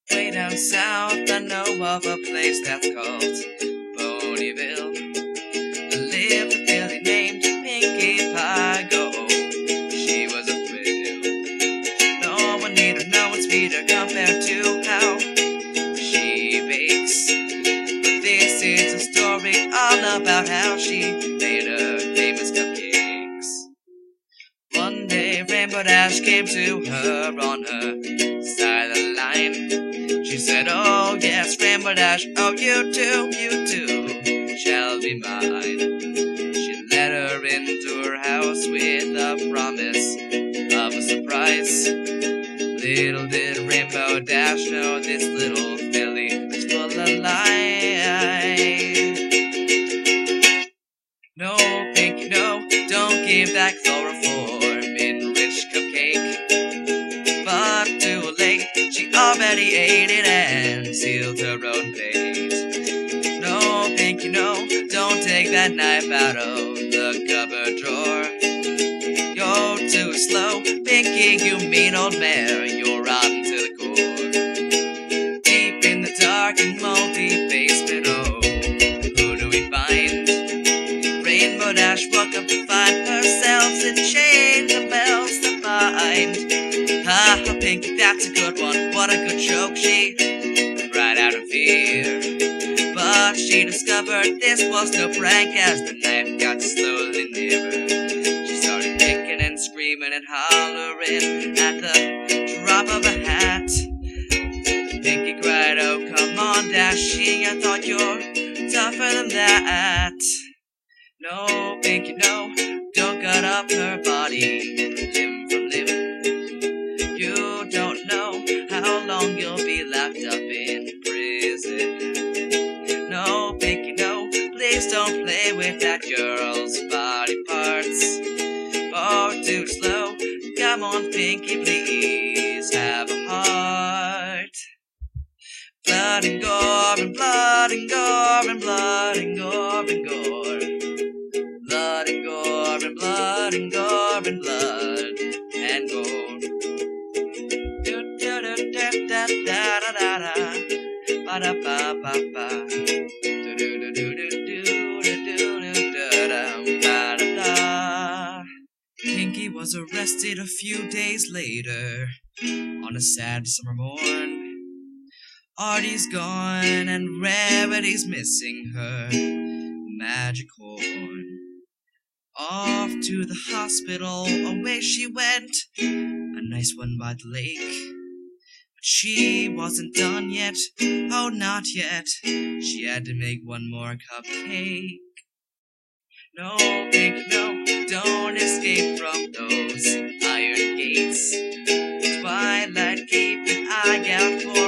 Way down south, I know of a place that's called Ponyville. Lived a filly named Pinkie Pie. Go, she was a thrill. No one neater, no one sweeter compared to how she bakes. But this is a story all about how she made her famous cupcakes. One day, Rainbow Dash came to her on her side of the line. She said, oh yes, Rainbow Dash, oh you too, shall be mine. She led her into her house with a promise of a surprise. Little did Rainbow Dash know this little filly was full of lies. No, Pinkie, no, don't give that chloroform-enriched cupcake. But too late, she already ate it and sealed her own fate. No, Pinkie, no, don't take that knife out of the cupboard drawer. You're too slow, Pinkie, you mean old mare, you're rotten to the core. Deep in the dark and moldy basement, oh, who do we find? Rainbow Dash woke up to find herself in chains and bells to find. Ah, Pinkie, that's a good one. What a good joke. She cried out in fear. But she discovered this was no prank as the knife got slowly nearer. She started kicking and screaming and hollering at the drop of a hat. Pinkie cried, oh, come on, Dashy, I thought you're tougher than that. No, Pinkie, no, don't cut up her body limb from limb. You don't know how long you'll be locked up in prison. No, Pinkie, no, please don't play with that girl's body parts. Oh, too slow, come on, Pinkie, please have a heart. Blood and gore and blood and gore and blood and gore and gore. Blood and gore and blood and gore and blood and gore. Do do do da da da da da da. Ba da ba ba ba. Do do do do do do do do da da ba da da. Pinkie was arrested a few days later on a sad summer morn. Artie's gone and Rarity's missing her magic horn. Off to the hospital, away she went, a nice one by the lake. But she wasn't done yet, oh not yet, she had to make one more cupcake. No, Pinkie, no, don't escape from those iron gates. Twilight, keep an eye out for